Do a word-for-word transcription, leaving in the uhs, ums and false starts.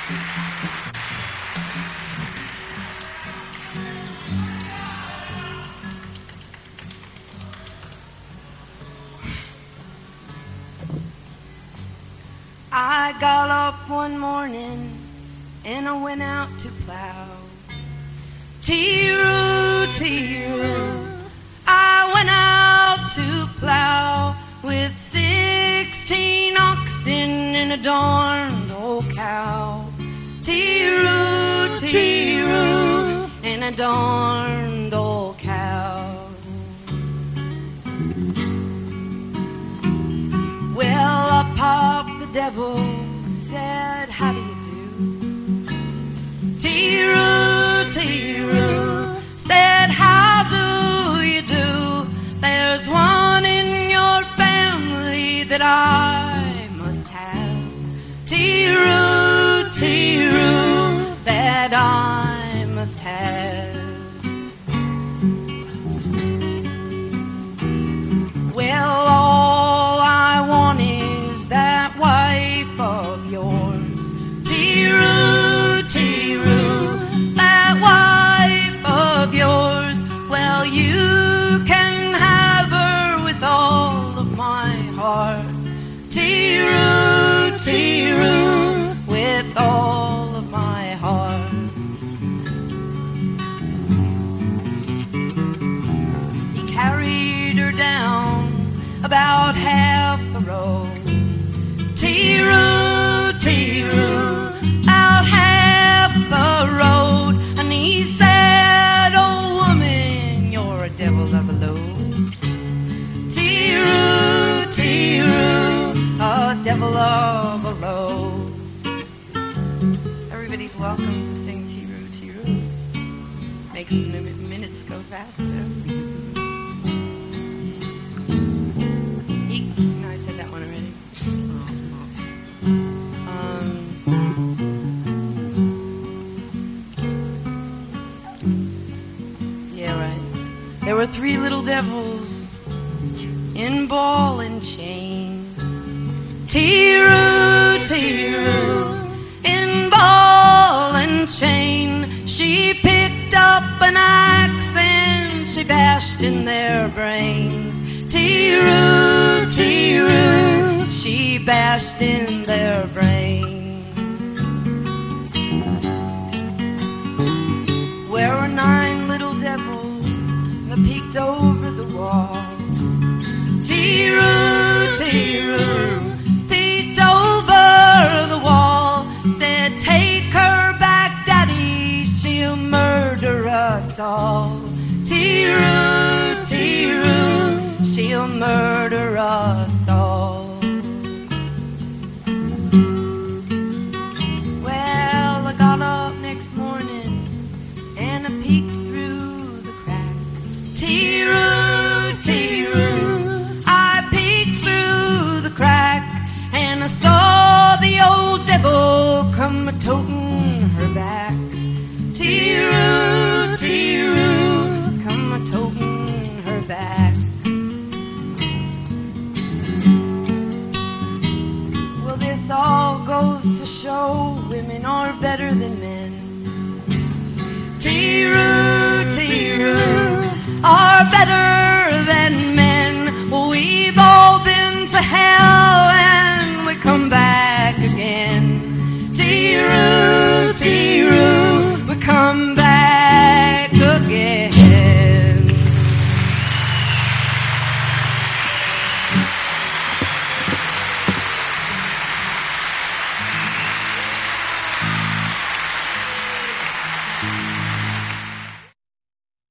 I got up one morning and I went out to plow. Tee-roo, tee-roo, I went out to plow with sixteen oxen and a darned old cow. Tee-roo, tee-roo, and a darned old cow. Well, up popped the devil, said, how do you do? Tee-roo, tee-roo, said, how do you do? There's one in your family that I must have. Tee-roo, tee-roo, that I must have. Well, all I want is that wife of yours. Tee-roo, tee-roo, that wife of yours. Well, you can have her with all of my heart. Tee-roo, tee-roo, with all of my heart. He carried her down about half the road. Tee-roo, tee-roo, out half the road. And he said, oh woman, you're a devil of a load. Tee-roo, tee-roo, a devil of a load. Everybody's welcome to sing Tee-roo, tee-roo. Makes the minutes go faster. He, no, I said that one already. Um, yeah, right. There were three little devils in ball and chain. Tee-roo, tee-roo, in ball and chain. She picked up an axe and she bashed in their brains. Tee-roo, tee-roo, she bashed in their brains. Where were nine little devils that peeked over the wall. Tee-roo, tee-roo, peeked over the wall. Said, take her back, Daddy, she'll murder us all. Tee-roo, tee-roo, she'll murder us all. Well, I got up next morning and I peeked through the crack. Tee-roo, tee-roo, I peeked through the crack and I saw the old devil come a-toting her back. Tee-roo, tee-roo, come a-toting her back. Well, this all goes to show women are better than men. Tee-roo, tee-roo, are better